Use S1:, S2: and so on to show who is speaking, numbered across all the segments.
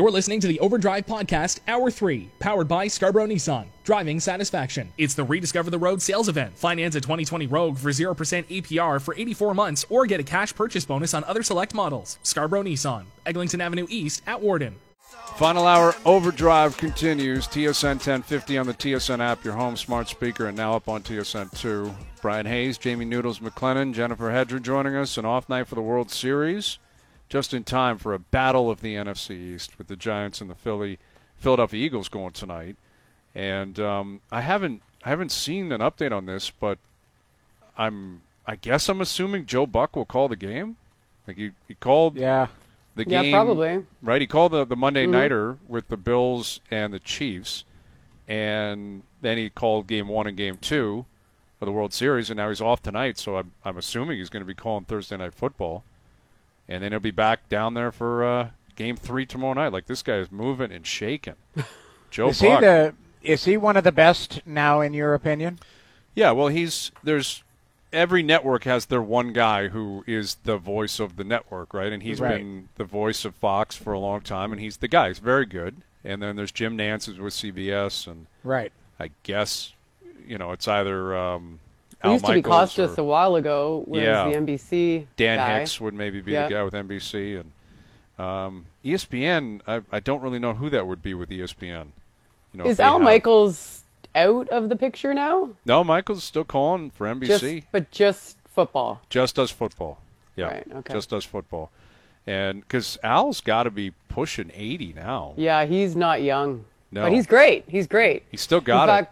S1: You're listening to the Overdrive Podcast, Hour 3, powered by Scarborough Nissan. Driving satisfaction. It's the Rediscover the Road sales event. Finance a 2020 Rogue for 0% APR for 84 months or get a cash purchase bonus on other select models. Scarborough Nissan, Eglinton Avenue East at Warden.
S2: Final hour Overdrive continues. TSN 1050 on the TSN app, your home smart speaker, and now up on TSN 2. Brian Hayes, Jamie Noodles McLennan, Jennifer Hedger joining us. An off night for the World Series. Just in time for a battle of the NFC East with the Giants and the Philadelphia Eagles going tonight. And I haven't seen an update on this, but I guess I'm assuming Joe Buck will call the game. Like he called the game.
S3: Yeah, probably.
S2: Right, he called the Monday nighter with the Bills and the Chiefs, and then he called Game 1 and Game 2 of the World Series, and now he's off tonight. So I'm assuming he's going to be calling Thursday Night Football. And then he'll be back down there for Game 3 tomorrow night. Like, this guy is moving and shaking. Joe Buck.
S4: Is he one of the best now, in your opinion?
S2: Yeah, well, every network has their one guy who is the voice of the network, right? And he's been the voice of Fox for a long time, and he's the guy. He's very good. And then there's Jim Nantz with CBS, and I guess, it's either
S3: It used to be Costas a while ago, was the NBC
S2: Dan
S3: guy.
S2: Hicks would maybe be the guy with NBC. And ESPN, I don't really know who that would be with ESPN.
S3: Is Al Michaels out of the picture now?
S2: No, Michaels still calling for NBC.
S3: But just football?
S2: Just does football. Yeah,
S3: right, okay.
S2: Just does football. And because Al's got to be pushing 80 now.
S3: Yeah, he's not young.
S2: No.
S3: But he's great. He's great.
S2: He's still got it.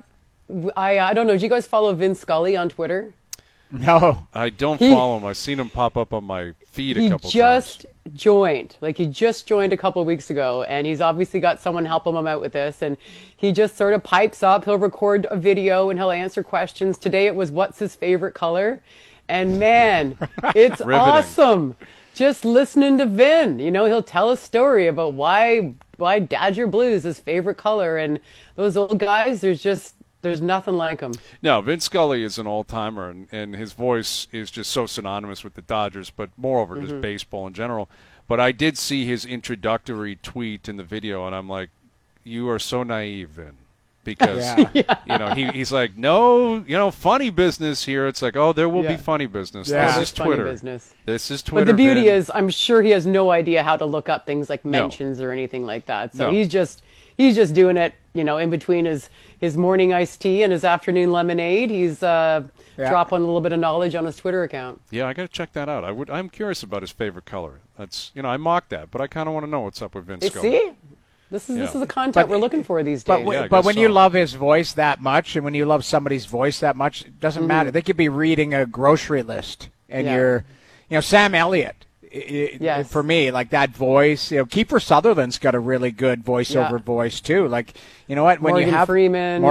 S3: I don't know. Do you guys follow Vince Scully on Twitter?
S4: No.
S2: I don't follow him. I've seen him pop up on my feed a couple times.
S3: He just joined. He just joined a couple of weeks ago, and he's obviously got someone helping him out with this, and he just sort of pipes up. He'll record a video, and he'll answer questions. Today it was, what's his favorite color? And, man, it's awesome. Just listening to Vin. He'll tell a story about why Dodger Blue is his favorite color, and those old guys, there's nothing like him.
S2: No, Vince Scully is an all-timer, and his voice is just so synonymous with the Dodgers, but moreover just baseball in general. But I did see his introductory tweet in the video, and I'm like, you are so naive, Vin. Because, he's like, no, funny business here. It's like, oh, there will be funny business.
S4: Yeah.
S2: This is Twitter.
S3: Business.
S2: This is Twitter.
S3: But the beauty
S2: Vin.
S3: is, I'm sure he has no idea how to look up things like mentions or anything like that. So he's just doing it, in between his morning iced tea and his afternoon lemonade. He's dropping a little bit of knowledge on his Twitter account. Yeah,
S2: I got to check that out. I'm curious about his favorite color. That's I mock that, but I kind of want to know what's up with Vince Scully.
S3: See? This is the content we're looking for these days.
S4: But when you love his voice that much, and when you love somebody's voice that much, it doesn't matter. They could be reading a grocery list, and you're, Sam Elliott. For me, like that voice, Kiefer Sutherland's got a really good voiceover voice too. Like, you know what? When
S3: Morgan
S4: you have
S3: Freeman,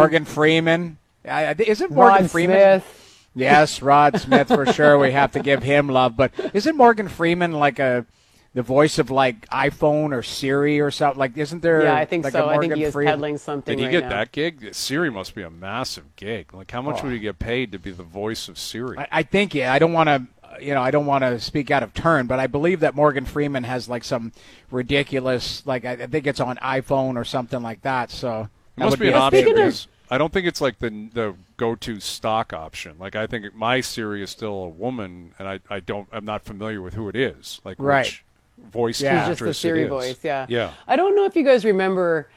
S4: isn't Morgan
S3: Rod
S4: Freeman?
S3: Smith.
S4: Yes, Rod Smith for sure. We have to give him love. But isn't Morgan Freeman like the voice of like iPhone or Siri or something? Like, isn't there?
S3: Yeah, I think
S4: like
S3: so.
S4: A
S3: I think
S4: Morgan
S3: he is
S4: Freeman?
S3: peddling something.
S2: Did he
S3: right
S2: get
S3: now.
S2: that gig? Siri must be a massive gig. Like, how much would he get paid to be the voice of Siri?
S4: I think, I don't want to. I don't want to speak out of turn, but I believe that Morgan Freeman has like some ridiculous, like I think it's on iPhone or something like that. So
S2: it must be an option because I don't think it's like the go-to stock option. Like, I think my Siri is still a woman, and I'm not familiar with who it is. Like, which voice actress
S3: just the Siri voice.
S2: Yeah.
S3: I don't know if you guys remember.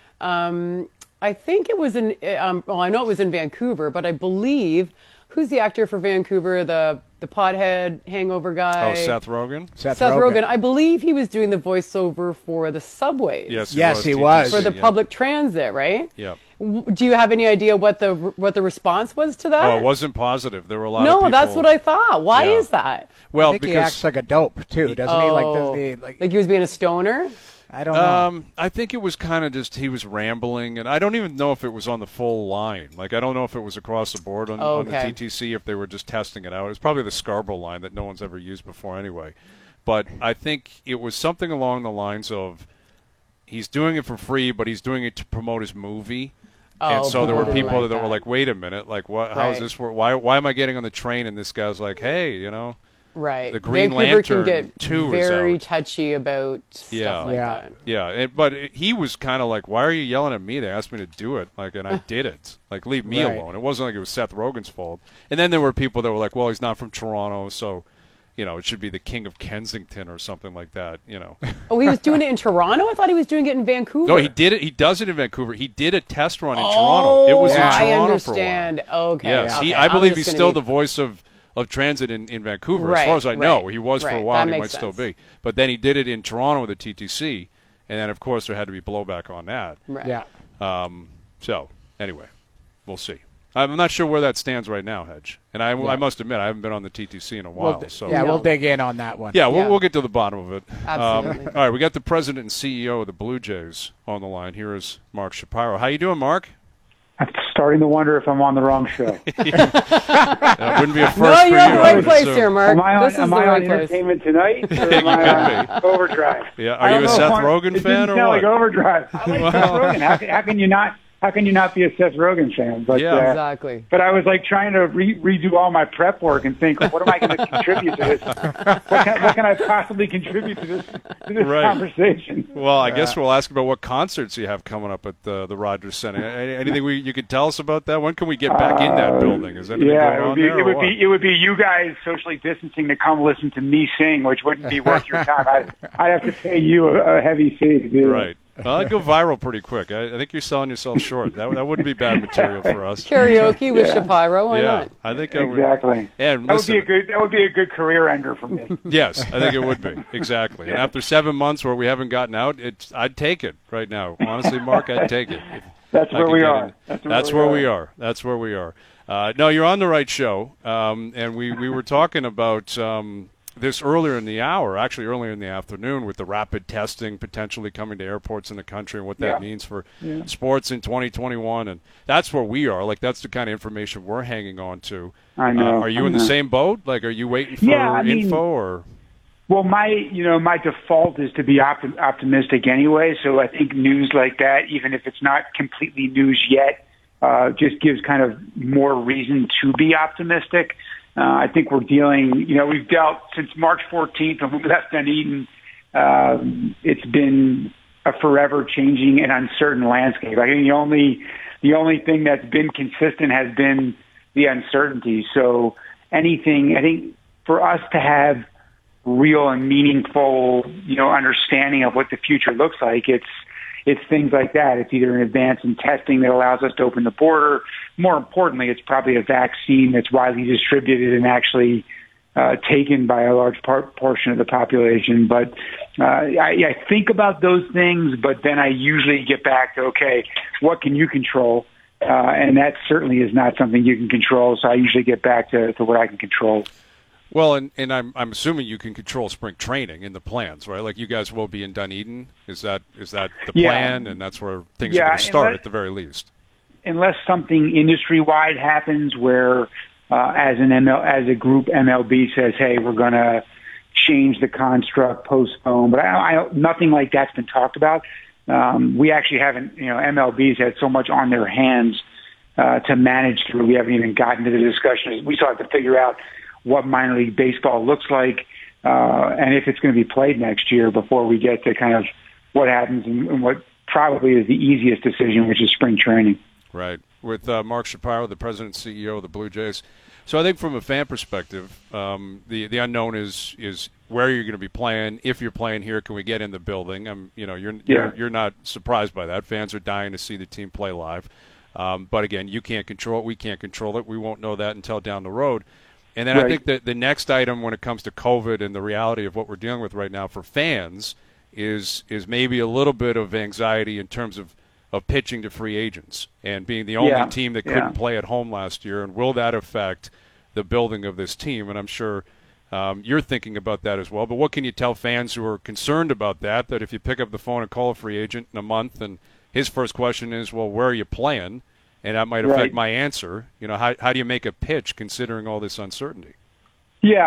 S3: I think it was in. I know it was in Vancouver, but I believe who's the actor for Vancouver? The pothead hangover guy.
S2: Oh, Seth Rogen?
S4: Seth
S3: Rogen. I believe he was doing the voiceover for the subways.
S4: Yes, he was.
S3: For the public transit, right?
S2: Yeah.
S3: Do you have any idea what the response was to that?
S2: Oh, it wasn't positive. There were a lot of people.
S3: No, that's what I thought. Why is that?
S2: Well,
S4: I think he acts like a dope, too, doesn't he?
S3: Like he was being a stoner?
S4: I don't know.
S2: I think it was kind of just he was rambling, and I don't even know if it was on the full line. Like, I don't know if it was across the board on the TTC, if they were just testing it out. It was probably the Scarborough line that no one's ever used before anyway. But I think it was something along the lines of he's doing it for free, but he's doing it to promote his movie. And so there were people that were like, wait a minute, like, what? How is this? Why am I getting on the train? And this guy's like, hey,
S3: Right.
S2: The Green
S3: Vancouver
S2: Lantern
S3: can get
S2: 2
S3: very
S2: is out.
S3: touchy about stuff like that.
S2: Yeah, but he was kind of like, why are you yelling at me? They asked me to do it, and I did it. Leave me alone. It wasn't like it was Seth Rogen's fault. And then there were people that were like, well, he's not from Toronto, so, it should be the King of Kensington or something like that,
S3: Oh, he was doing it in Toronto? I thought he was doing it in Vancouver.
S2: No, he did it. He does it in Vancouver. He did a test run in Toronto. It was in Toronto
S3: I understand.
S2: for a while.
S3: Okay.
S2: Yes,
S3: okay.
S2: I believe he's still the voice of transit in Vancouver.
S3: Right,
S2: as far as I know, he was for a while,
S3: That
S2: and he
S3: makes
S2: might
S3: sense.
S2: still be. But then he did it in Toronto with the TTC, and then, of course, there had to be blowback on that.
S3: Right.
S4: Yeah.
S2: So, anyway, we'll see. I'm not sure where that stands right now, Hedge. And I must admit, I haven't been on the TTC in a while.
S4: We'll dig in on that one.
S2: Yeah, we'll get to the bottom of it.
S3: Absolutely.
S2: All right, we got the president and CEO of the Blue Jays on the line. Here is Mark Shapiro. How you doing, Mark?
S5: I'm starting to wonder if I'm on the wrong show.
S2: That wouldn't be a first
S3: No,
S2: for
S3: you're
S2: you.
S3: in the right place here, Mark.
S5: Am I
S3: This is
S5: on
S3: the right place.
S5: Entertainment Tonight, or am I on Overdrive?
S2: Yeah, are you a Seth Rogen
S5: it
S2: fan
S5: didn't
S2: or
S5: sound
S2: what?
S5: like Overdrive. I like Seth Rogen. How can you not? How can you not be a Seth Rogen fan? But,
S2: Yeah.
S3: Exactly.
S5: But I was trying to redo all my prep work and think, what am I going to contribute to this? What can I possibly contribute to this
S2: Right.
S5: conversation?
S2: Well, I guess we'll ask about what concerts you have coming up at the Rogers Center. Anything you could tell us about that? When can we get back in that building? Is anything going on there?
S5: It would be you guys socially distancing to come listen to me sing, which wouldn't be worth your time. I'd have to pay you a heavy fee to do
S2: Right. Well, I'd go viral pretty quick. I think you're selling yourself short. That wouldn't be bad material for us.
S3: Karaoke with Shapiro, why not?
S2: I think
S5: exactly.
S2: And
S5: that would be a good career ender for me.
S2: Yes, I think it would be exactly. And after 7 months where we haven't gotten out, I'd take it right now. Honestly, Mark, I'd take it.
S5: That's where we are.
S2: That's where we are. That's where we are. No, you're on the right show, and we were talking about. This earlier in the hour, actually earlier in the afternoon, with the rapid testing potentially coming to airports in the country and what that means for sports in 2021. And that's where we are. That's the kind of information we're hanging on to.
S5: I know.
S2: Are you in the same boat? Are you waiting for info or?
S5: Well, my default is to be optimistic anyway. So I think news like that, even if it's not completely news yet, just gives kind of more reason to be optimistic. I think we've dealt since March 14th when we left Dunedin. It's been a forever changing and uncertain landscape. I think the only thing that's been consistent has been the uncertainty. So I think for us to have real and meaningful, understanding of what the future looks like, it's things like that. It's either an advance in testing that allows us to open the border. More importantly, it's probably a vaccine that's widely distributed and actually taken by a large portion of the population. But I think about those things, but then I usually get back to, okay, what can you control? And that certainly is not something you can control, so I usually get back to what I can control.
S2: Well, and I'm assuming you can control spring training in the plans, right? You guys will be in Dunedin. Is that the plan? And that's where things are going to start at the very least.
S5: Unless something industry-wide happens where, as a group, MLB says, "Hey, we're going to change the construct, postpone." But nothing like that's been talked about. We actually haven't. MLB's had so much on their hands to manage through. We haven't even gotten to the discussion. We still have to figure out what minor league baseball looks like, and if it's going to be played next year before we get to kind of what happens and what probably is the easiest decision, which is spring training.
S2: Right. With Mark Shapiro, the president and CEO of the Blue Jays. So I think from a fan perspective, the unknown is where you're going to be playing. If you're playing here, can we get in the building? You're not surprised by that. Fans are dying to see the team play live. But again, you can't control it. We can't control it. We won't know that until down the road. And then I think that the next item when it comes to COVID and the reality of what we're dealing with right now for fans is maybe a little bit of anxiety in terms of pitching to free agents and being the only team that couldn't play at home last year. And will that affect the building of this team? And I'm sure you're thinking about that as well. But what can you tell fans who are concerned about that if you pick up the phone and call a free agent in a month and his first question is, well, where are you playing? And that might affect my answer. How do you make a pitch considering all this uncertainty? Yeah,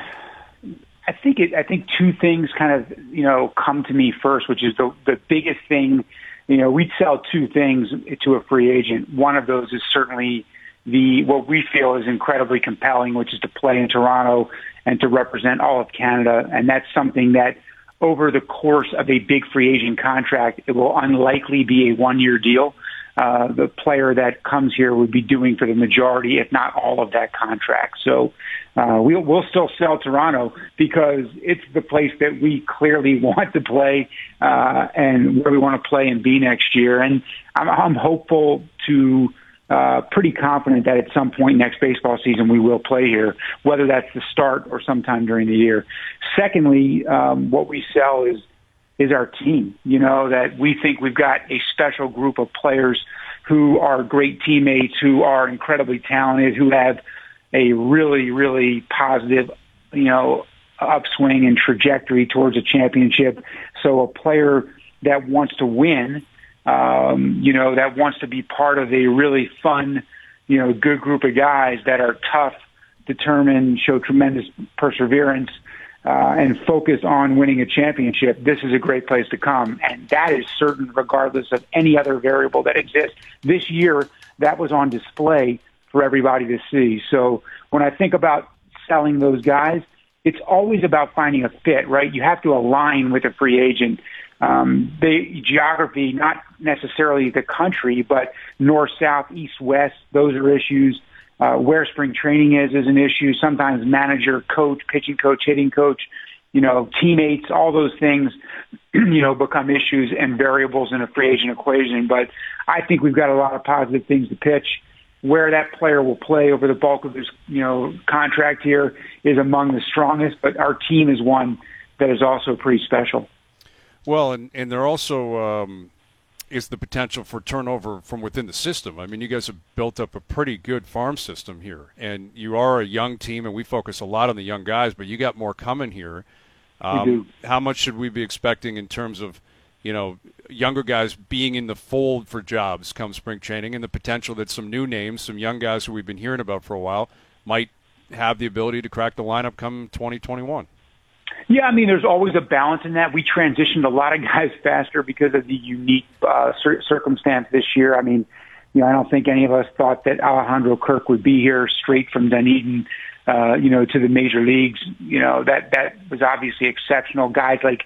S5: I think two things kind of, come to me first, which is the biggest thing. We'd sell two things to a free agent. One of those is certainly what we feel is incredibly compelling, which is to play in Toronto and to represent all of Canada. And that's something that over the course of a big free agent contract, it will unlikely be a one-year deal. The player that comes here would be doing for the majority, if not all of that contract. So we'll still sell Toronto because it's the place that we clearly want to play and where we want to play and be next year. And I'm hopeful to pretty confident that at some point next baseball season we will play here, whether that's the start or sometime during the year. Secondly, what we sell is our team. You know, that we think we've got a special group of players who are great teammates, who are incredibly talented, who have a really, really positive, upswing and trajectory towards a championship. So a player that wants to win, that wants to be part of a really fun, good group of guys that are tough, determined, show tremendous perseverance, and focus on winning a championship, this is a great place to come. And that is certain regardless of any other variable that exists. This year, that was on display for everybody to see. So when I think about selling those guys, it's always about finding a fit, right? You have to align with a free agent. The geography, not necessarily the country, but north, south, east, west, those are issues. Where spring training is an issue. Sometimes manager, coach, pitching coach, hitting coach, teammates, all those things, become issues and variables in a free agent equation. But I think we've got a lot of positive things to pitch. Where that player will play over the bulk of his, contract here is among the strongest, but our team is one that is also pretty special.
S2: Well, and there also is the potential for turnover from within the system. I mean, you guys have built up a pretty good farm system here, and you are a young team, and we focus a lot on the young guys, but you got more coming here.
S5: We do.
S2: How much should we be expecting in terms of, younger guys being in the fold for jobs come spring training, and the potential that some new names, some young guys who we've been hearing about for a while, might have the ability to crack the lineup come 2021?
S5: Yeah, I mean, there's always a balance in that. We transitioned a lot of guys faster because of the unique circumstance this year. I mean, I don't think any of us thought that Alejandro Kirk would be here straight from Dunedin, to the major leagues. That was obviously exceptional. Guys like,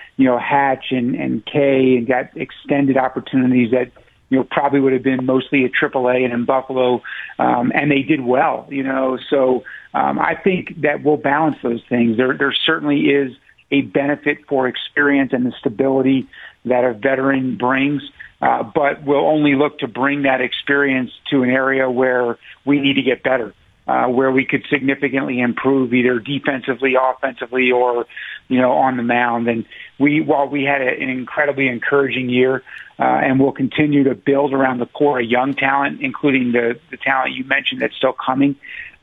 S5: Hatch and Kay and got extended opportunities that, probably would have been mostly at AAA and in Buffalo, and they did well, So I think that we'll balance those things. There certainly is a benefit for experience and the stability that a veteran brings, but we'll only look to bring that experience to an area where we need to get better, where we could significantly improve either defensively, offensively, or, on the mound. And while we had an incredibly encouraging year, and we'll continue to build around the core of young talent, including the talent you mentioned that's still coming,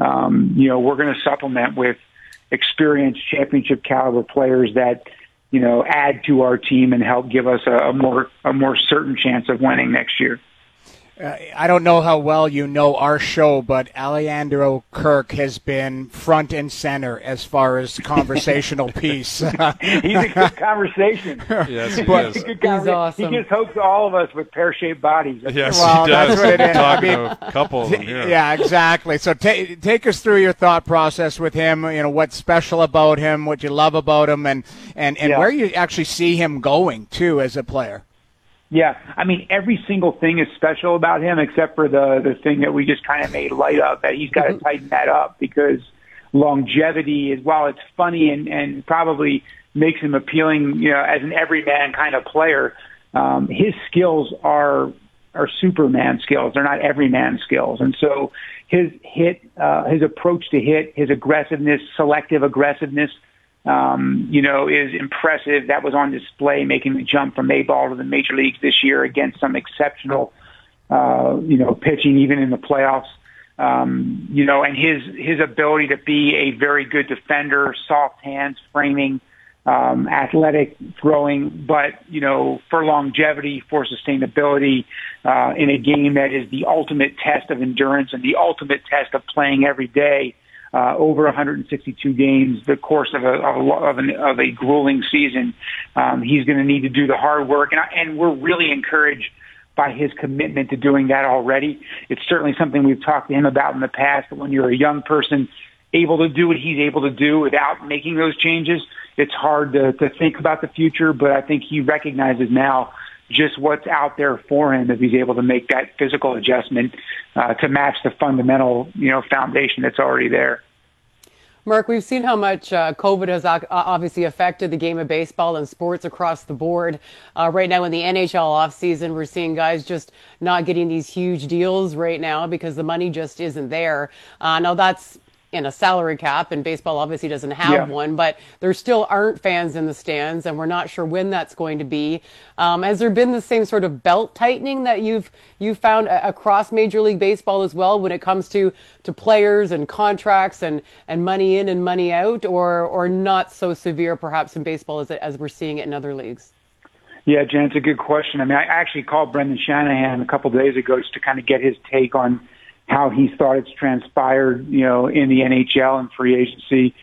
S5: we're going to supplement with experienced championship caliber players that, add to our team and help give us a more certain chance of winning next year.
S4: I don't know how well you know our show, but Alejandro Kirk has been front and center as far as conversational piece.
S5: He's a good conversation.
S2: Yes, he is.
S3: He's awesome.
S5: He just hopes all of us with pear-shaped bodies.
S2: Yes,
S4: well,
S2: he does.
S4: That's what it is.
S2: Talking to a couple of them here.
S4: Yeah, exactly. So take us through your thought process with him, what's special about him, what you love about him, and where you actually see him going, too, as a player.
S5: Yeah, I mean, every single thing is special about him except for the thing that we just kind of made light of, that he's got to tighten that up, because longevity is, while it's funny and probably makes him appealing, as an everyman kind of player, his skills are Superman skills. They're not everyman skills. And so his approach to hit, his aggressiveness, selective aggressiveness, is impressive. That was on display, making the jump from A-ball to the major leagues this year against some exceptional, pitching even in the playoffs. And his ability to be a very good defender, soft hands, framing, athletic, throwing, but, for longevity, for sustainability, in a game that is the ultimate test of endurance and the ultimate test of playing every day. Over 162 games, the course of a grueling season. He's going to need to do the hard work, and we're really encouraged by his commitment to doing that already. It's certainly something we've talked to him about in the past, that when you're a young person able to do what he's able to do without making those changes, it's hard to think about the future, but I think he recognizes now just what's out there for him if he's able to make that physical adjustment to match the fundamental, foundation that's already there.
S3: Mark, we've seen how much COVID has obviously affected the game of baseball and sports across the board. Right now in the NHL offseason, we're seeing guys just not getting these huge deals right now because the money just isn't there. Now that's in a salary cap, and baseball obviously doesn't have one, but there still aren't fans in the stands, and we're not sure when that's going to be. Has there been the same sort of belt tightening that you've found across Major League Baseball as well when it comes to players and contracts and money in and money out, or not so severe perhaps in baseball as we're seeing it in other leagues?
S5: Yeah, Jen, it's a good question. I mean, I actually called Brendan Shanahan a couple of days ago just to kind of get his take on how he thought it's transpired, in the NHL and free agency.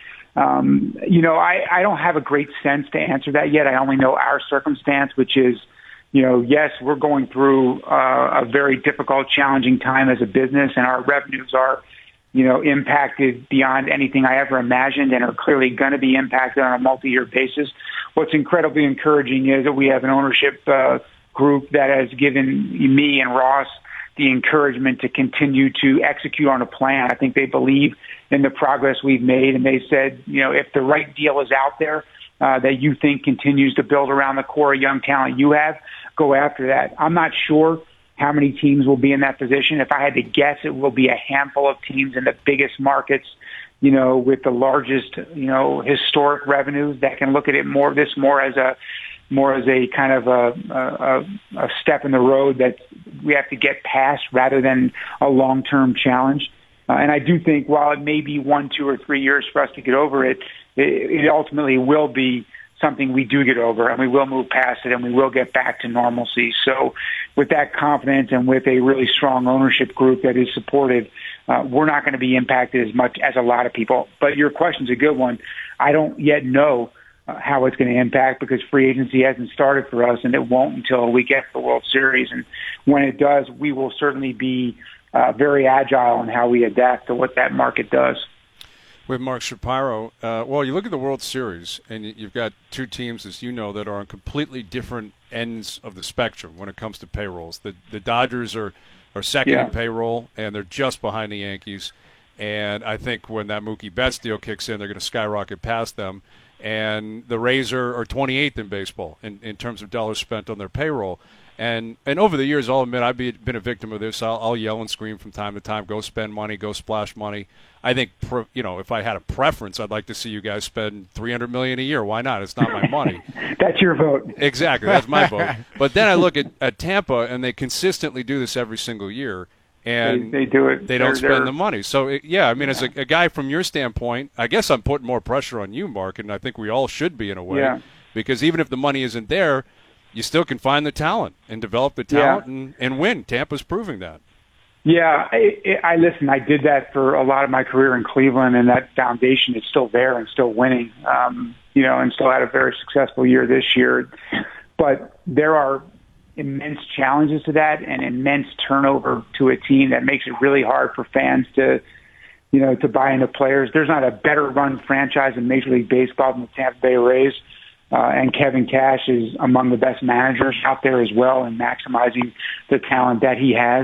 S5: I don't have a great sense to answer that yet. I only know our circumstance, which is, yes, we're going through a very difficult, challenging time as a business, and our revenues are, impacted beyond anything I ever imagined and are clearly going to be impacted on a multi-year basis. What's incredibly encouraging is that we have an ownership group that has given me and Ross the encouragement to continue to execute on a plan. I think they believe in the progress we've made, and they said, if the right deal is out there that you think continues to build around the core of young talent you have, go after that. I'm not sure how many teams will be in that position. If I had to guess, it will be a handful of teams in the biggest markets, with the largest, historic revenues that can look at it more as a kind of a step in the road that we have to get past rather than a long-term challenge. And I do think while it may be 1, 2, or 3 years for us to get over it, it ultimately will be something we do get over, and we will move past it, and we will get back to normalcy. So with that confidence and with a really strong ownership group that is supportive, we're not going to be impacted as much as a lot of people. But your question's a good one. I don't yet know how it's going to impact because free agency hasn't started for us, and it won't until we get to the World Series. And when it does, we will certainly be very agile in how we adapt to what that market does.
S2: With Mark Shapiro, you look at the World Series, and you've got two teams, as you know, that are on completely different ends of the spectrum when it comes to payrolls. The Dodgers are second in payroll, and they're just behind the Yankees. And I think when that Mookie Betts deal kicks in, they're going to skyrocket past them. And the Rays are 28th in baseball in terms of dollars spent on their payroll. And over the years, I'll admit I've been a victim of this. I'll yell and scream from time to time, go spend money, go splash money. I think, if I had a preference, I'd like to see you guys spend $300 million a year. Why not? It's not my money.
S5: That's your vote.
S2: Exactly. That's my vote. But then I look at Tampa, and they consistently do this every single year. And
S5: they do it.
S2: They don't spend the money. So, as a guy from your standpoint, I guess I'm putting more pressure on you, Mark, and I think we all should be in a way. Because even if the money isn't there, you still can find the talent and develop the talent and win. Tampa's proving that.
S5: Yeah, I listen, I did that for a lot of my career in Cleveland, and that foundation is still there and still winning, and still had a very successful year this year. But there are immense challenges to that and immense turnover to a team that makes it really hard for fans to buy into players. There's not a better run franchise in Major League Baseball than the Tampa Bay Rays. And Kevin Cash is among the best managers out there as well in maximizing the talent that he has.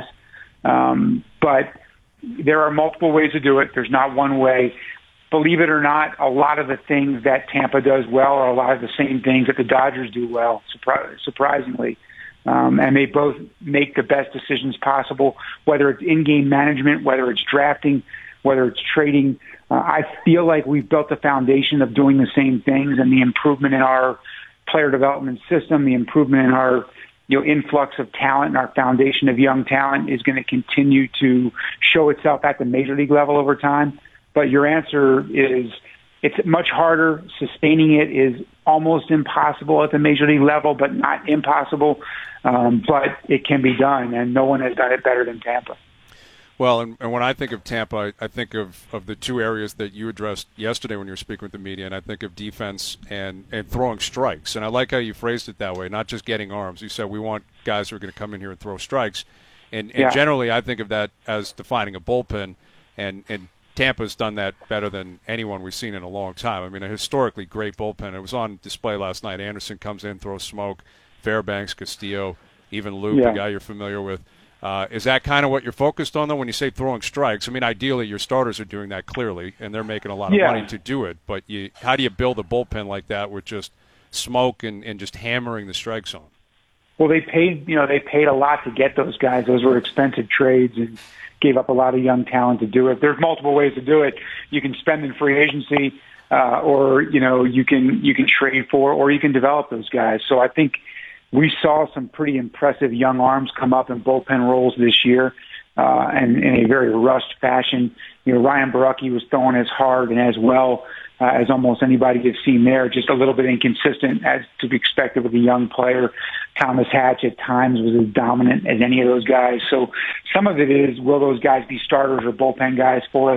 S5: But there are multiple ways to do it. There's not one way. Believe it or not, a lot of the things that Tampa does well are a lot of the same things that the Dodgers do well, surprisingly. And they both make the best decisions possible, whether it's in-game management, whether it's drafting, whether it's trading. I feel like we've built a foundation of doing the same things, and the improvement in our player development system, the improvement in our influx of talent and our foundation of young talent is going to continue to show itself at the major league level over time. But your answer is it's much harder. Sustaining it is almost impossible at the major league level, but not impossible. But it can be done, and no one has done it better than Tampa.
S2: Well, and when I think of Tampa, I think of the two areas that you addressed yesterday when you were speaking with the media, and I think of defense and throwing strikes. And I like how you phrased it that way, not just getting arms. You said we want guys who are going to come in here and throw strikes. And generally I think of that as defining a bullpen, and Tampa's done that better than anyone we've seen in a long time. I mean, a historically great bullpen. It was on display last night. Anderson comes in, throws smoke. Fairbanks, Castillo, even Luke, the guy you're familiar with. Is that kind of what you're focused on, though, when you say throwing strikes? I mean, ideally, your starters are doing that clearly, and they're making a lot of money to do it. But how do you build a bullpen like that with just smoke and just hammering the strike zone?
S5: Well, they paid a lot to get those guys. Those were expensive trades and gave up a lot of young talent to do it. There's multiple ways to do it. You can spend in free agency, or you can trade for, or you can develop those guys. So I think we saw some pretty impressive young arms come up in bullpen roles this year, and in a very rushed fashion. Ryan Barucki was throwing as hard and as well as almost anybody you've seen there, just a little bit inconsistent as to be expected with a young player. Thomas Hatch at times was as dominant as any of those guys. So some of it is, will those guys be starters or bullpen guys for us?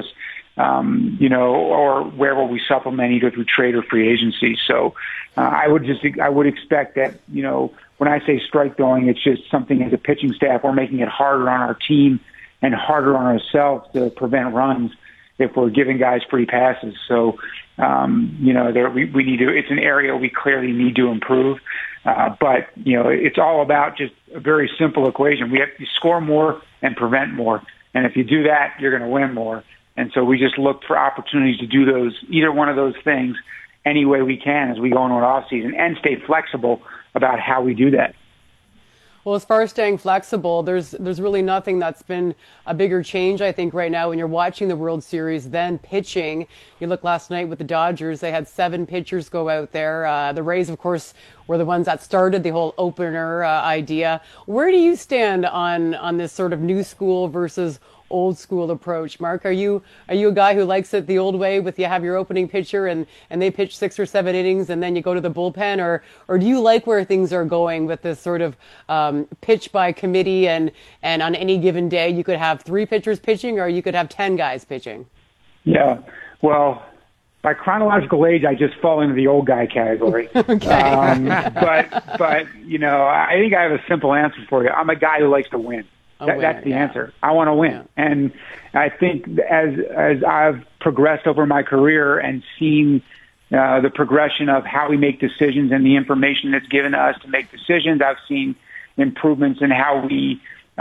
S5: Or where will we supplement either through trade or free agency? So I would expect that, when I say strike throwing, it's just something as a pitching staff, we're making it harder on our team and harder on ourselves to prevent runs if we're giving guys free passes. So, we need to, it's an area we clearly need to improve. But it's all about just a very simple equation. We have to score more and prevent more. And if you do that, you're going to win more. And so we just look for opportunities to do either one of those things any way we can as we go into an off season, and stay flexible about how we do that.
S3: Well, as far as staying flexible, there's really nothing that's been a bigger change, I think, right now when you're watching the World Series than pitching. You look last night with the Dodgers, they had 7 pitchers go out there. The Rays, of course, were the ones that started the whole opener idea. Where do you stand on this sort of new school versus old school approach? Mark, are you a guy who likes it the old way, with you have your opening pitcher and they pitch 6 or 7 innings and then you go to the bullpen, or do you like where things are going with this sort of pitch by committee, and on any given day you could have 3 pitchers pitching or you could have 10 guys pitching?
S5: Yeah, well, by chronological age, I just fall into the old guy category.
S3: Okay.
S5: But I think I have a simple answer for you. I'm a guy who likes to win. That's the answer. I want to win. Yeah. And I think as I've progressed over my career and seen the progression of how we make decisions and the information that's given to us to make decisions, I've seen improvements in how we,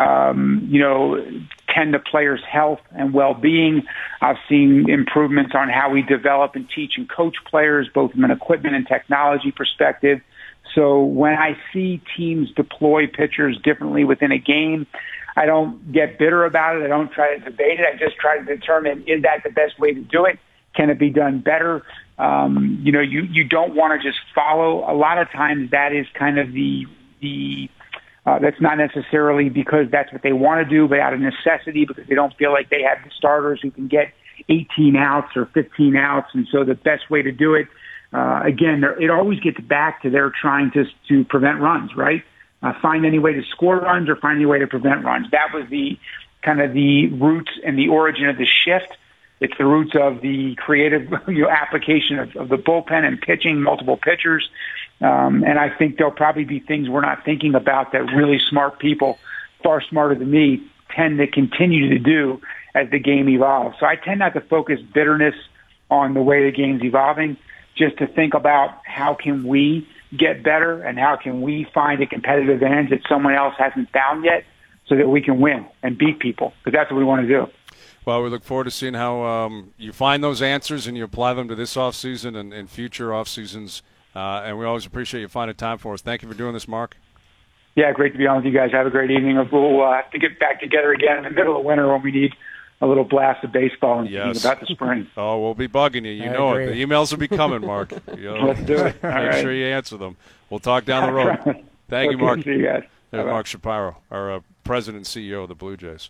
S5: tend to players' health and well-being. I've seen improvements on how we develop and teach and coach players, both from an equipment and technology perspective. So when I see teams deploy pitchers differently within a game, I don't get bitter about it. I don't try to debate it. I just try to determine, is that the best way to do it? Can it be done better? You don't want to just follow. A lot of times that is kind of that's not necessarily because that's what they want to do, but out of necessity, because they don't feel like they have the starters who can get 18 outs or 15 outs. And so the best way to do it, again, it always gets back to they're trying to prevent runs, right? Find any way to score runs or find any way to prevent runs. That was the kind of the roots and the origin of the shift. It's the roots of the creative application of the bullpen and pitching multiple pitchers. And I think there'll probably be things we're not thinking about that really smart people, far smarter than me, tend to continue to do as the game evolves. So I tend not to focus bitterness on the way the game's evolving, just to think about how can we get better and how can we find a competitive advantage that someone else hasn't found yet so that we can win and beat people, because that's what we want to do.
S2: Well, we look forward to seeing how you find those answers and you apply them to this offseason and future offseasons. And we always appreciate you finding time for us. Thank you for doing this, Mark.
S5: Yeah, great to be on with you guys. Have a great evening. We'll have to get back together again in the middle of winter when we need a little blast of baseball and thinking about the spring.
S2: Oh, we'll be bugging you. You know it. The emails will be coming, Mark.
S5: Let's do it.
S2: Make sure you answer them. We'll talk down the road. Thank you, Mark.
S5: See you guys.
S2: Mark Shapiro, our president and CEO of the Blue Jays.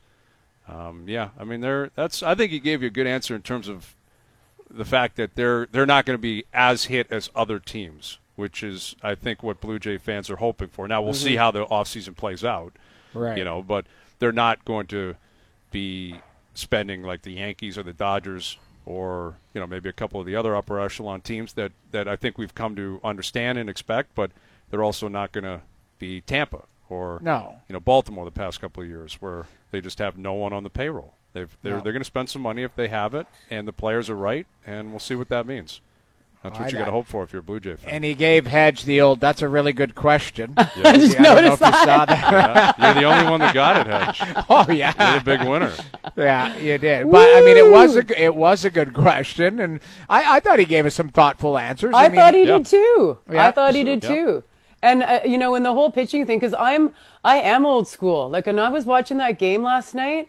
S2: I think he gave you a good answer in terms of the fact that they're not going to be as hit as other teams, which is, I think, what Blue Jay fans are hoping for. Now, we'll see how the offseason plays out.
S4: Right.
S2: But they're not going to be spending like the Yankees or the Dodgers or maybe a couple of the other upper echelon teams that I think we've come to understand and expect, but they're also not going to be Tampa or Baltimore the past couple of years where they just have no one on the payroll. They're going to spend some money if they have it, and the players are right, and we'll see what that means. That's what you got to hope for if you're a Blue Jay fan.
S4: And he gave Hedge the old, that's a really good question.
S3: I just noticed that.
S4: You saw that.
S2: You're the only one that got it, Hedge.
S4: Oh, yeah.
S2: You're the big winner.
S4: Yeah, you did. But, I mean, it was a good question, and I thought he gave us some thoughtful answers.
S3: I thought he did, too.
S4: Yeah.
S3: I thought he did, too. And, in the whole pitching thing, because I am old school. Like, when I was watching that game last night,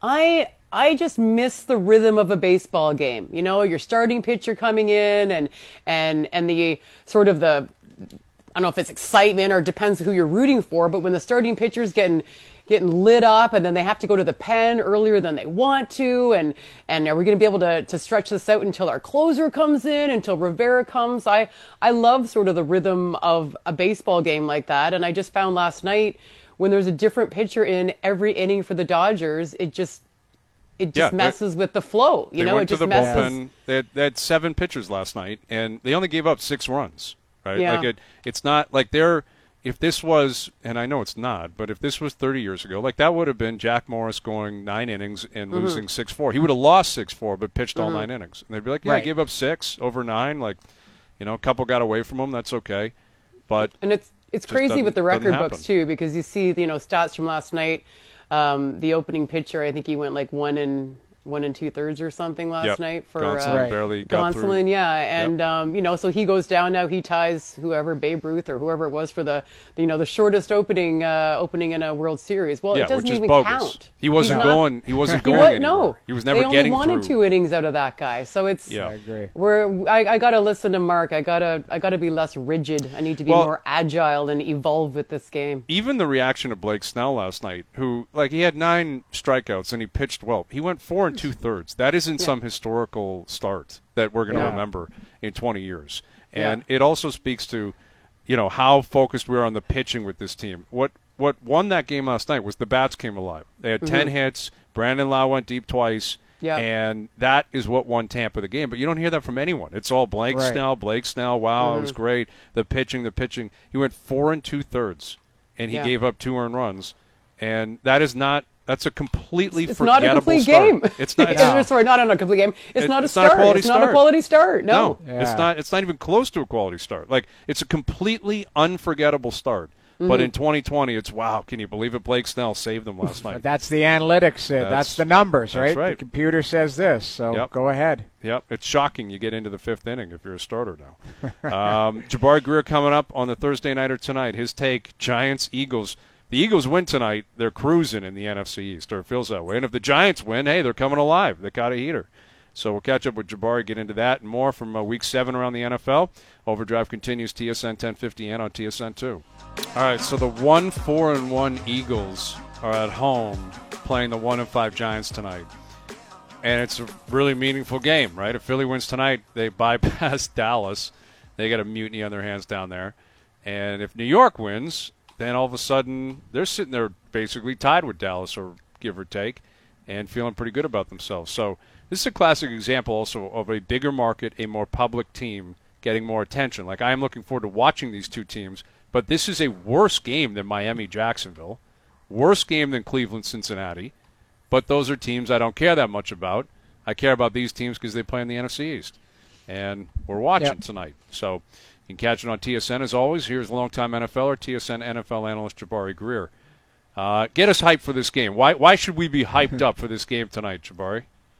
S3: I just miss the rhythm of a baseball game. Your starting pitcher coming in and the sort of the, I don't know if it's excitement or it depends who you're rooting for, but when the starting pitcher's getting lit up and then they have to go to the pen earlier than they want to, and are we going to be able to stretch this out until our closer comes in, until Rivera comes? I love sort of the rhythm of a baseball game like that, and I just found last night when there's a different pitcher in every inning for the Dodgers, it just messes with the flow.
S2: They went to the bullpen. They had 7 pitchers last night, and they only gave up 6 runs. Right?
S3: Yeah.
S2: Like it's not like if this was, and I know it's not, but if this was 30 years ago, like that would have been Jack Morris going 9 innings and losing 6-4. He would have lost 6-4, but pitched all 9 innings. And they'd be like, yeah, I gave up 6 over 9. Like, a couple got away from him. That's okay. But
S3: and it's crazy with the record books too, because you see stats from last night. The opening pitcher, I think he went like 1 2/3 or something last night for
S2: Gonsolin barely got through.
S3: And so he goes down now. He ties whoever, Babe Ruth or whoever it was for the shortest opening in a World Series. Well, it doesn't even count.
S2: He wasn't going. He wasn't going anywhere.
S3: No,
S2: he was never getting through.
S3: They only wanted 2 innings out of that guy. So it's.
S2: Yeah,
S4: I agree.
S3: I got to listen to Mark. I gotta be less rigid. I need to be more agile and evolve with this game.
S2: Even the reaction of Blake Snell last night, who he had 9 strikeouts and he pitched well. He went 4 2/3. That isn't some historical start that we're going to remember in 20 years. And it also speaks to, how focused we are on the pitching with this team. What won that game last night was the bats came alive. They had 10 hits. Brandon Lau went deep twice.
S3: Yeah.
S2: And that is what won Tampa the game. But you don't hear that from anyone. It's all Blake Snell. Wow, it was great. The pitching. He went 4 2/3, and he gave up 2 earned runs. And that's a completely forgettable start.
S3: It's not a complete game. Sorry, not on a complete game. It's not a start. It's not a quality start. No.
S2: It's not even close to a quality start. Like, it's a completely unforgettable start. But in 2020, it's, wow, can you believe it? Blake Snell saved them last night.
S4: That's the analytics. That's the numbers, right?
S2: That's right.
S4: The computer says this, so go ahead.
S2: Yep, it's shocking you get into the 5th inning if you're a starter now. Jabari Greer coming up on the Thursday Nighter tonight. His take, Giants, Eagles. The Eagles win tonight, they're cruising in the NFC East, or it feels that way. And if the Giants win, hey, they're coming alive. They got a heater. So we'll catch up with Jabari, get into that and more from Week 7 around the NFL. Overdrive continues, TSN 1050 and on TSN 2. All right, so the 1-4-1 Eagles are at home playing the 1-5 Giants tonight. And it's a really meaningful game, right? If Philly wins tonight, they bypass Dallas. They got a mutiny on their hands down there. And if New York wins, then all of a sudden they're sitting there basically tied with Dallas, or give or take, and feeling pretty good about themselves. So this is a classic example also of a bigger market, a more public team getting more attention. Like, I am looking forward to watching these two teams, but this is a worse game than Miami-Jacksonville, worse game than Cleveland-Cincinnati, but those are teams I don't care that much about. I care about these teams because they play in the NFC East, and we're watching tonight. So you can catch it on TSN as always. Here's longtime NFLer, TSN NFL analyst Jabari Greer. Get us hyped for this game. Why should we be hyped up for this game tonight, Jabari?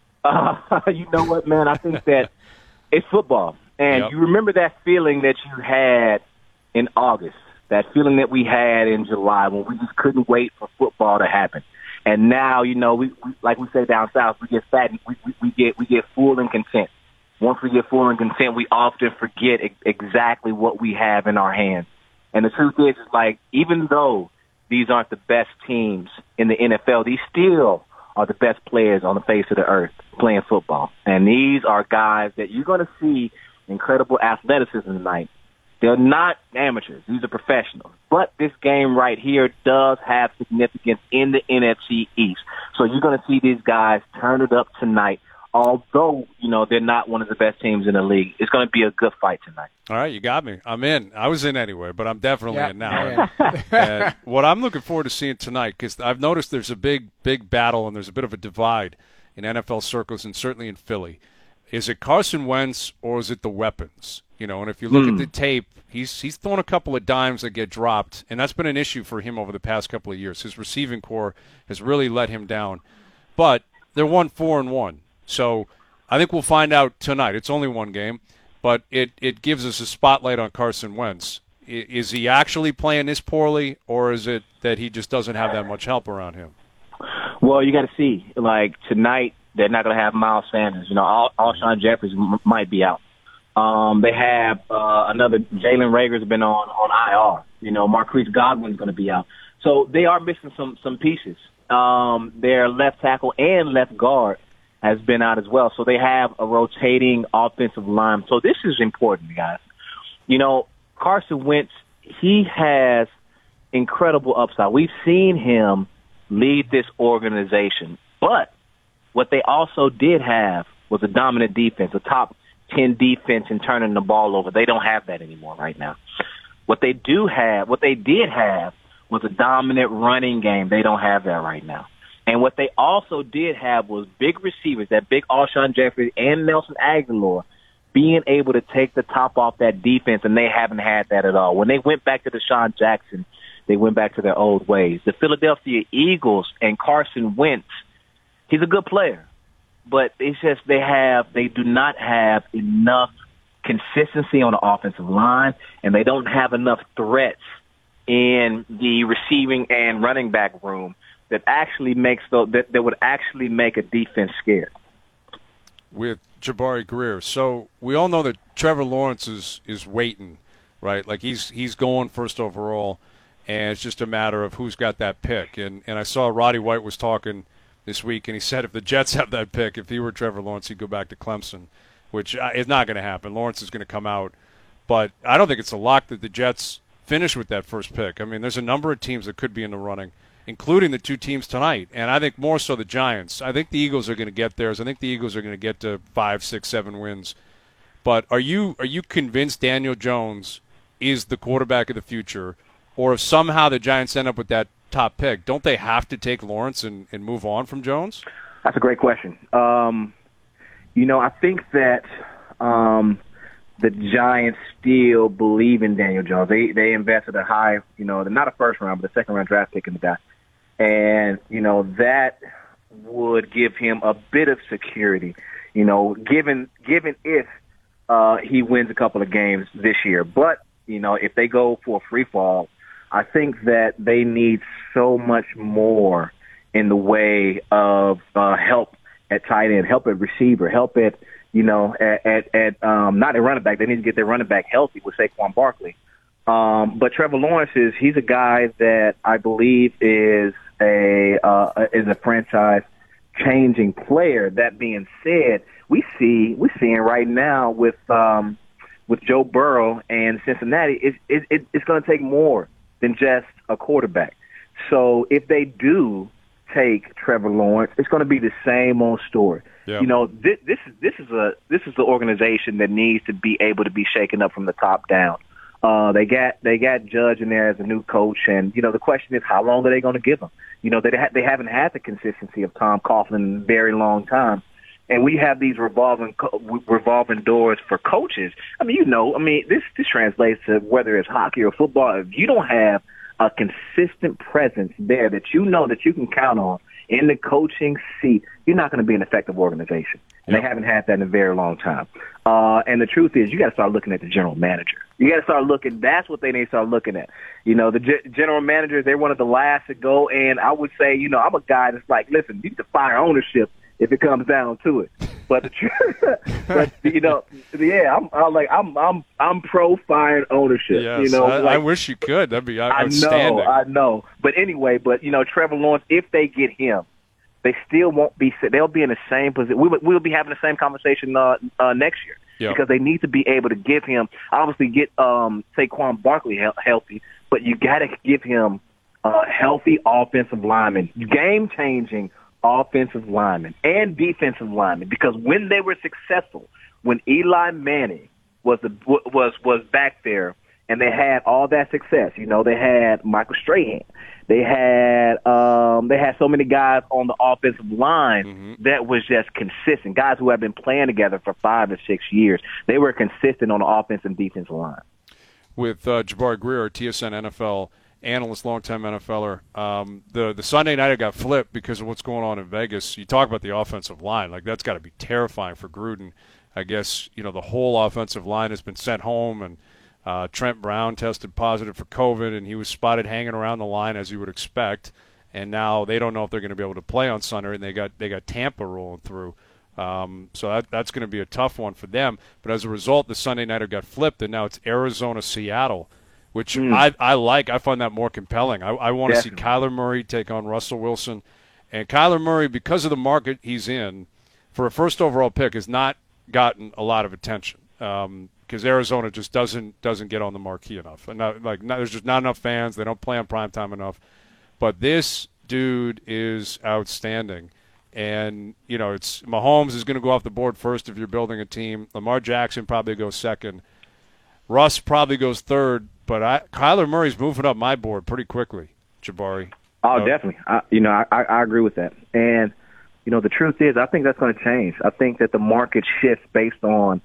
S6: You know what, man? I think that it's football. And you remember that feeling that you had in August, that feeling that we had in July when we just couldn't wait for football to happen. And now, we like we say down south, we get fat and we get full and content. Once we get full and content, we often forget exactly what we have in our hands. And the truth is, even though these aren't the best teams in the NFL, these still are the best players on the face of the earth playing football. And these are guys that you're going to see incredible athleticism tonight. They're not amateurs. These are professionals. But this game right here does have significance in the NFC East. So you're going to see these guys turn it up tonight. Although, they're not one of the best teams in the league, it's going to be a good fight tonight.
S2: All right, you got me. I'm in. I was in anyway, but I'm definitely in now. And what I'm looking forward to seeing tonight, because I've noticed there's a big battle and there's a bit of a divide in NFL circles and certainly in Philly. Is it Carson Wentz or is it the weapons? And if you look at the tape, he's thrown a couple of dimes that get dropped, and that's been an issue for him over the past couple of years. His receiving core has really let him down. But they're 1-4-1. So I think we'll find out tonight. It's only one game, but it gives us a spotlight on Carson Wentz. Is he actually playing this poorly, or is it that he just doesn't have that much help around him?
S6: Well, you got to see. Like, tonight, they're not going to have Miles Sanders. Alshon Jeffries might be out. They have another Jalen Reagor's been on IR. Marquise Godwin's going to be out. So they are missing some pieces. Their left tackle and left guard has been out as well. So they have a rotating offensive line. So this is important, guys. Carson Wentz, he has incredible upside. We've seen him lead this organization. But what they also did have was a dominant defense, a top 10 defense in turning the ball over. They don't have that anymore right now. What they did have was a dominant running game. They don't have that right now. And what they also did have was big receivers, that big Alshon Jeffrey and Nelson Agholor, being able to take the top off that defense, and they haven't had that at all. When they went back to Deshaun Jackson, they went back to their old ways. The Philadelphia Eagles and Carson Wentz, he's a good player, but it's just they do not have enough consistency on the offensive line, and they don't have enough threats in the receiving and running back room that actually that would actually make a defense scared.
S2: With Jabari Greer, so we all know that Trevor Lawrence is waiting, right? Like he's going first overall, and it's just a matter of who's got that pick. And I saw Roddy White was talking this week, and he said if the Jets have that pick, if he were Trevor Lawrence, he'd go back to Clemson, which is not going to happen. Lawrence is going to come out, but I don't think it's a lock that the Jets finish with that first pick. I mean, there's a number of teams that could be in the running, including the two teams tonight, and I think more so the Giants. I think the Eagles are going to get theirs. I think the Eagles are going to get to 5, 6, 7 wins. But are you convinced Daniel Jones is the quarterback of the future, or if somehow the Giants end up with that top pick, don't they have to take Lawrence and move on from Jones?
S6: That's a great question. I think that the Giants still believe in Daniel Jones. They invested a high, not a first round, but a second round draft pick in the guy. And, that would give him a bit of security, given if he wins a couple of games this year. But, if they go for a free fall, I think that they need so much more in the way of help at tight end, help at receiver, help at not at running back. They need to get their running back healthy with Saquon Barkley. But Trevor Lawrence he's a guy that I believe is a franchise changing player. That being said, we're seeing right now with Joe Burrow and Cincinnati, it's going to take more than just a quarterback. So if they do take Trevor Lawrence, it's going to be the same old story. Yep. This is the organization that needs to be able to be shaken up from the top down. They got Judge in there as a new coach, and the question is how long are they going to give him? They haven't had the consistency of Tom Coughlin in a very long time, and we have these revolving doors for coaches. This translates to whether it's hockey or football. If you don't have a consistent presence there that that you can count on in the coaching seat, you're not going to be an effective organization. And They haven't had that in a very long time. And the truth is, you got to start looking at the general manager. You got to start looking. That's what they need to start looking at. The general managers, they're one of the last to go. And I would say, I'm a guy that's like, listen, you need to fire ownership if it comes down to it. But the truth, I'm pro firing ownership.
S2: Yes, I wish you could. That'd be outstanding.
S6: I know. But anyway, Trevor Lawrence, if they get him, they still won't be. They'll be in the same position. We'll be having the same conversation next year. Yep. Because they need to be able to give him, obviously get Saquon Barkley healthy, but you got to give him healthy offensive linemen, game-changing offensive linemen and defensive linemen, because when they were successful, when Eli Manning was back there and they had all that success, you know, they had Michael Strahan, they had so many guys on the offensive line that was just consistent, guys who have been playing together for 5 or 6 years. They were consistent on the offensive and defensive line.
S2: With Jabari Greer, TSN NFL analyst, longtime NFLer, the Sunday night it got flipped because of what's going on in Vegas. You talk about the offensive line, like that's got to be terrifying for Gruden. I guess, you know, the whole offensive line has been sent home, and Trent Brown tested positive for COVID, and he was spotted hanging around the line as you would expect. And now they don't know if they're going to be able to play on Sunday, and they got Tampa rolling through. So that's going to be a tough one for them. But as a result, the Sunday nighter got flipped, and now it's Arizona-Seattle, which I like. I find that more compelling. I want to see Kyler Murray take on Russell Wilson. And Kyler Murray, because of the market he's in, for a first overall pick, has not gotten a lot of attention because Arizona just doesn't get on the marquee enough. And there's just not enough fans. They don't play on primetime enough. But this dude is outstanding. And, you know, it's Mahomes is going to go off the board first if you're building a team. Lamar Jackson probably goes second. Russ probably goes third. But Kyler Murray's moving up my board pretty quickly, Jabari.
S6: Oh, definitely. I agree with that. And, you know, the truth is I think that's going to change. I think that the market shifts based on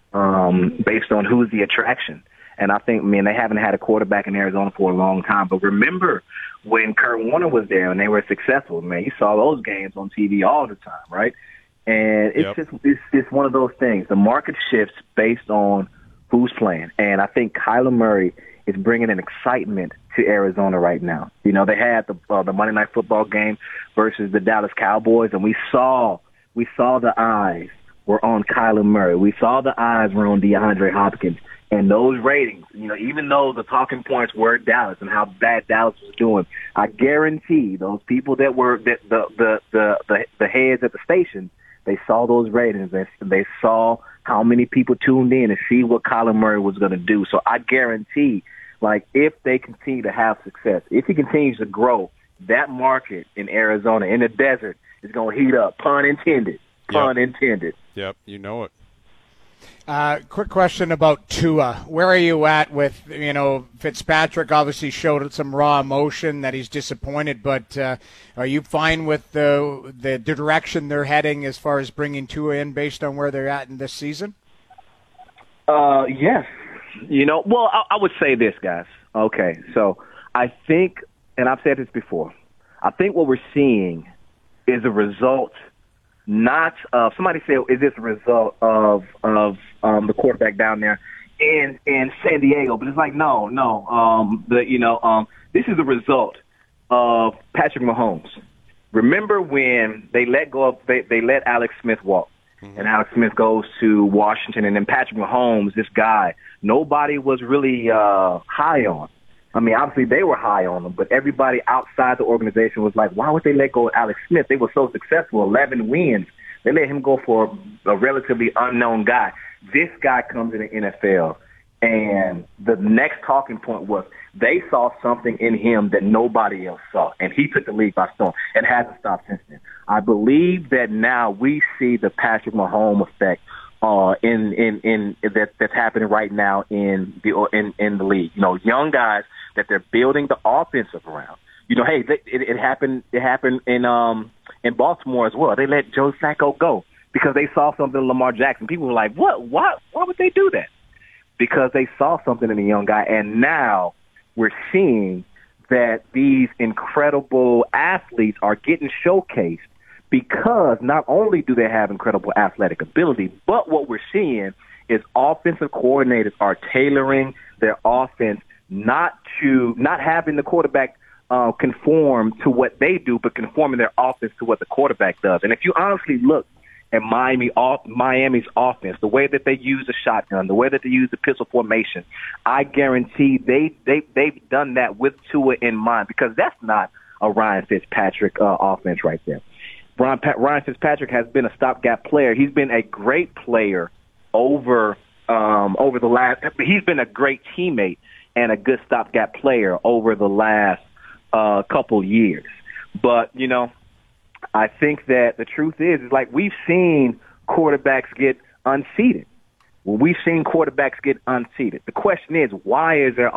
S6: who's the attraction. And I think, they haven't had a quarterback in Arizona for a long time. But remember when Kurt Warner was there and they were successful, man, you saw those games on TV all the time, right? And it's one of those things. The market shifts based on who's playing. And I think Kyler Murray is bringing an excitement to Arizona right now. You know, they had the Monday Night Football game versus the Dallas Cowboys, and we saw the eyes were on Kyler Murray. We saw the eyes were on DeAndre Hopkins. And those ratings, you know, even though the talking points were Dallas and how bad Dallas was doing, I guarantee those people that were the heads at the station, they saw those ratings. They saw how many people tuned in to see what Kyler Murray was going to do. So I guarantee, like, if they continue to have success, if he continues to grow, that market in Arizona, in the desert, is going to heat up. Pun intended. Pun intended.
S2: Yep, you know it.
S4: Quick question about Tua. Where are you at with, Fitzpatrick obviously showed some raw emotion that he's disappointed, but are you fine with the direction they're heading as far as bringing Tua in based on where they're at in this season?
S6: Yes. I would say this, guys. Okay, so I think, and I've said this before, I think what we're seeing is a result not of, somebody said, is this a result of the quarterback down there in San Diego? But it's like, no. This is a result of Patrick Mahomes. Remember when they let Alex Smith walk, and Alex Smith goes to Washington, and then Patrick Mahomes, this guy, nobody was really high on. I mean, obviously they were high on him, but everybody outside the organization was like, why would they let go of Alex Smith? They were so successful, 11 wins. They let him go for a relatively unknown guy. This guy comes in the NFL, and the next talking point was they saw something in him that nobody else saw, and he took the league by storm and hasn't stopped since then. I believe that now we see the Patrick Mahomes effect that's happening right now in the league. Young guys that they're building the offensive around. Hey, it happened in Baltimore as well. They let Joe Flacco go because they saw something in Lamar Jackson. People were like, "What? Why would they do that?" Because they saw something in a young guy, and now we're seeing that these incredible athletes are getting showcased because not only do they have incredible athletic ability, but what we're seeing is offensive coordinators are tailoring their offense not having the quarterback conform to what they do, but conforming their offense to what the quarterback does. And if you honestly look at Miami's offense, the way that they use the shotgun, the way that they use the pistol formation, I guarantee they've done that with Tua in mind, because that's not a Ryan Fitzpatrick offense right there. Ryan Fitzpatrick has been a stopgap player. He's been a great player over the last. He's been a great teammate and a good stopgap player over the last couple years. But I think that the truth is like we've seen quarterbacks get unseated. Well, we've seen quarterbacks get unseated. The question is, why is there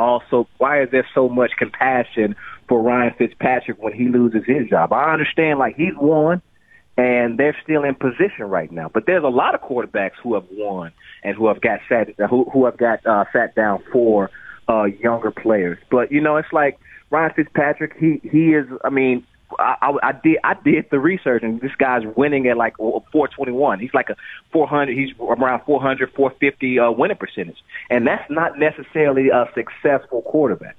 S6: so much compassion for Ryan Fitzpatrick when he loses his job? I understand, like, he's won, and they're still in position right now. But there's a lot of quarterbacks who have won and who have got sat down for younger players. But it's like Ryan Fitzpatrick. He is. I mean, I did the research, and this guy's winning at like 421. He's like a 400. He's around 400, 450 winning percentage, and that's not necessarily a successful quarterback,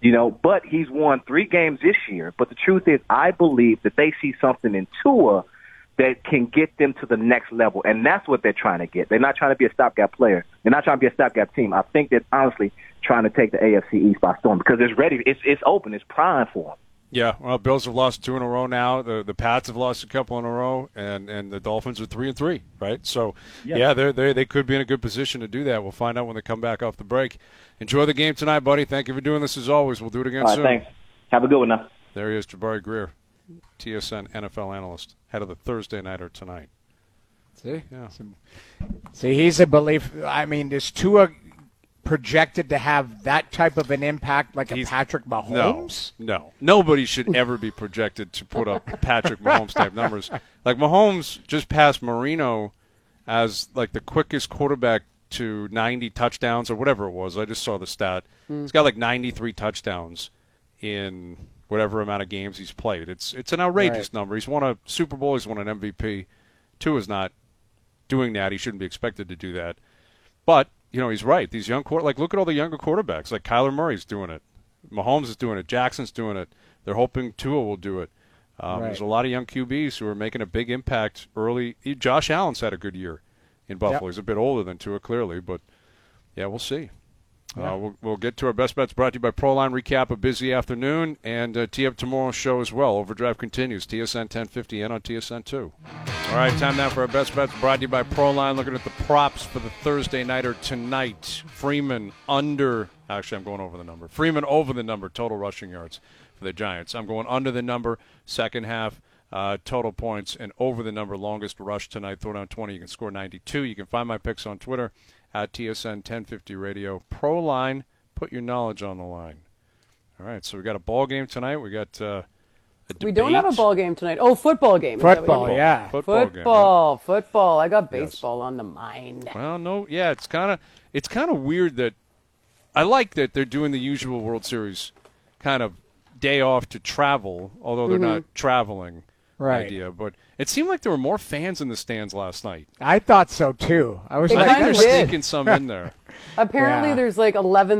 S6: But he's won 3 games this year. But the truth is, I believe that they see something in Tua that can get them to the next level, and that's what they're trying to get. They're not trying to be a stopgap player. They're not trying to be a stopgap team. I think they're honestly trying to take the AFC East by storm because it's ready. It's open. It's prime for them.
S2: Yeah, well, Bills have lost 2 in a row now. The Pats have lost a couple in a row, and the Dolphins are 3-3, right? So, yeah, they could be in a good position to do that. We'll find out when they come back off the break. Enjoy the game tonight, buddy. Thank you for doing this as always. We'll do it again soon.
S6: Thanks. Have a good one now.
S2: There he is, Jabari Greer, TSN NFL analyst, head of the Thursday Nighter tonight.
S4: See? Yeah. See, he's a belief. I mean, there's Tua projected to have that type of an impact like a Patrick Mahomes?
S2: No. Nobody should ever be projected to put up Patrick Mahomes-type numbers. Like, Mahomes just passed Marino as, like, the quickest quarterback to 90 touchdowns or whatever it was. I just saw the stat. He's got, like, 93 touchdowns in whatever amount of games he's played. It's an outrageous number. He's won a Super Bowl. He's won an MVP. Tua's not doing that. He shouldn't be expected to do that. But he's right. These young look at all the younger quarterbacks. Like Kyler Murray's doing it. Mahomes is doing it. Jackson's doing it. They're hoping Tua will do it. There's a lot of young QBs who are making a big impact early. Josh Allen's had a good year in Buffalo. He's a bit older than Tua, clearly, but yeah, we'll see. We'll get to our best bets brought to you by Proline. Recap a busy afternoon and tee up tomorrow's show as well. Overdrive continues. TSN 1050 and on TSN 2. All right, time now for our best bets brought to you by Proline. Looking at the props for the Thursday Nighter tonight. Freeman under. Actually, I'm going over the number. Freeman over the number total rushing yards for the Giants. I'm going under the number second half total points and over the number longest rush tonight. Throw down 20. You can score 92. You can find my picks on Twitter at TSN 1050 Radio. Proline, put your knowledge on the line. All right, so we got a ball game tonight. We got a debate.
S3: We don't have a ball game tonight. Oh, football game.
S4: Football, yeah.
S3: Football. I got baseball on the mind.
S2: Well, no, yeah, it's kind of weird that I like that they're doing the usual World Series kind of day off to travel, although they're not traveling.
S4: Right.
S2: Idea, but it seemed like there were more fans in the stands last night.
S4: I thought so too. I think
S2: they're sneaking some in there.
S3: Apparently, there's like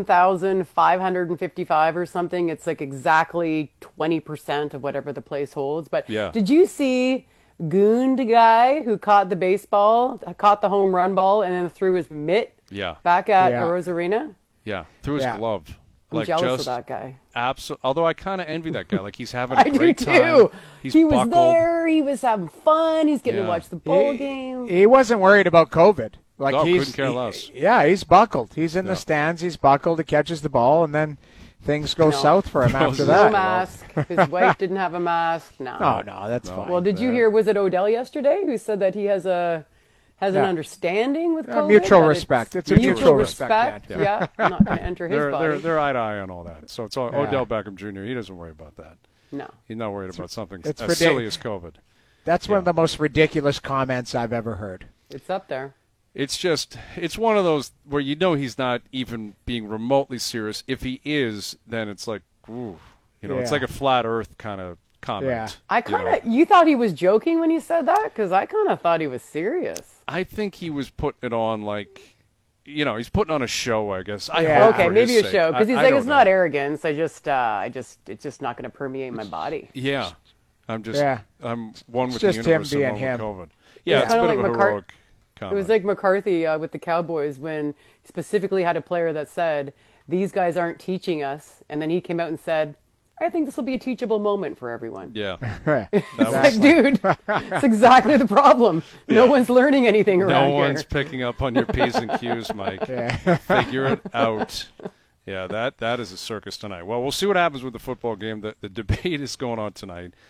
S3: 11,555 or something. It's like exactly 20% of whatever the place holds. But did you see Goond guy who caught the home run ball, and then threw his mitt back at Rose Arena?
S2: Yeah, threw his glove.
S3: I'm jealous of that guy.
S2: Absolutely. Although I kind of envy that guy. Like, he's having
S3: a
S2: great
S3: time.
S2: He
S3: was there. He was having fun. He's getting to watch the bowl game.
S4: He wasn't worried about COVID. Like,
S2: couldn't care less.
S4: He's buckled. He's in the stands. He's buckled. He catches the ball, and then things go south for him after that.
S3: No mask. His wife didn't have a mask. No.
S4: No, that's fine.
S3: Well, did you hear, was it Odell yesterday who said that he has an understanding with COVID?
S4: Mutual respect. It's a mutual respect.
S3: Yeah. I'm not going to enter his body.
S2: They're eye to eye on all that. So it's all Odell Beckham Jr. He doesn't worry about that.
S3: No.
S2: He's not worried about something as silly as COVID.
S4: That's one of the most ridiculous comments I've ever heard.
S3: It's up there.
S2: It's one of those where he's not even being remotely serious. If he is, then it's like, ooh, it's like a flat earth kind of comment.
S4: Yeah.
S3: You thought he was joking when he said that? Because I kind of thought he was serious.
S2: I think he was putting it on like, he's putting on a show, I guess.
S3: Okay, maybe a show. Because he's like, it's not arrogance. it's just not going to permeate my body.
S2: Yeah. I'm one with
S4: just
S2: the universe
S4: him
S2: and
S4: being
S2: one
S4: him.
S2: with COVID. Yeah, it's a bit of a heroic comment.
S3: It was like McCarthy with the Cowboys when he specifically had a player that said, these guys aren't teaching us. And then he came out and said, I think this will be a teachable moment for everyone.
S2: Yeah.
S3: It's like, dude, it's exactly the problem. No one's learning anything around here.
S2: No one's picking up on your P's and Q's, Mike. Figure it out. Yeah, that is a circus tonight. Well, we'll see what happens with the football game. The debate is going on tonight.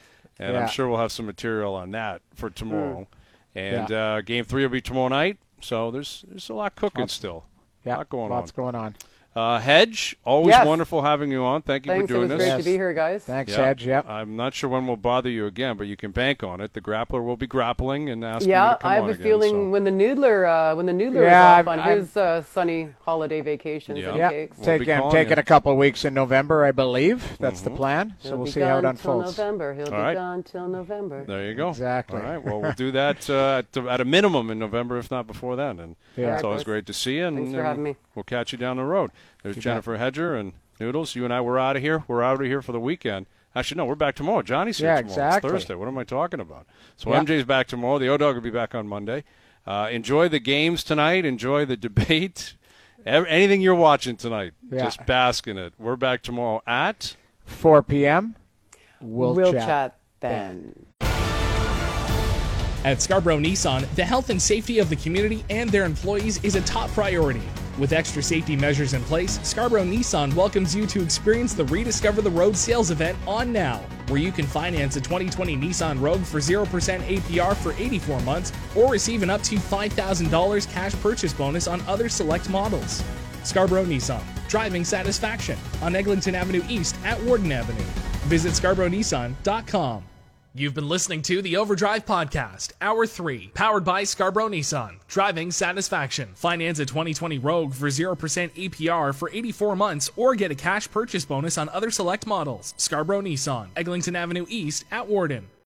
S2: and I'm sure we'll have some material on that for tomorrow. And Game 3 will be tomorrow night, so there's a lot cooking still.
S4: Yeah,
S2: a lot going
S4: lots going on.
S2: Hedge, always wonderful having you on. Thank you for doing this.
S3: It was great to be here, guys.
S4: Thanks, Hedge. Yep.
S2: I'm not sure when we'll bother you again, but you can bank on it. The grappler will be grappling and asking you to come on again.
S3: I have a feeling when the Noodler is off on his sunny holiday vacations that he takes.
S4: Taking a couple of weeks in November, I believe. That's the plan. So we'll see how it unfolds.
S3: He'll be gone till November.
S2: There you go.
S4: Exactly.
S2: All right. Well, we'll do that at a minimum in November, if not before then. And it's always great to see you. And,
S3: thanks for having me.
S2: We'll catch you down the road. There's Jennifer Hedger and Noodles. You and I were out of here. We're out of here for the weekend. Actually, no, we're back tomorrow. Johnny's here tomorrow.
S4: Exactly.
S2: It's Thursday. What am I talking about? So MJ's back tomorrow. The O-Dog will be back on Monday. Enjoy the games tonight. Enjoy the debate. Anything you're watching tonight, just bask in it. We're back tomorrow at
S4: 4 p.m.
S3: We'll chat then.
S1: At Scarborough Nissan, the health and safety of the community and their employees is a top priority. With extra safety measures in place, Scarborough Nissan welcomes you to experience the Rediscover the Road sales event on now, where you can finance a 2020 Nissan Rogue for 0% APR for 84 months or receive an up to $5,000 cash purchase bonus on other select models. Scarborough Nissan, driving satisfaction on Eglinton Avenue East at Warden Avenue. Visit ScarboroughNissan.com. You've been listening to the Overdrive Podcast, Hour 3, powered by Scarborough Nissan. Driving satisfaction. Finance a 2020 Rogue for 0% APR for 84 months or get a cash purchase bonus on other select models. Scarborough Nissan, Eglinton Avenue East at Warden.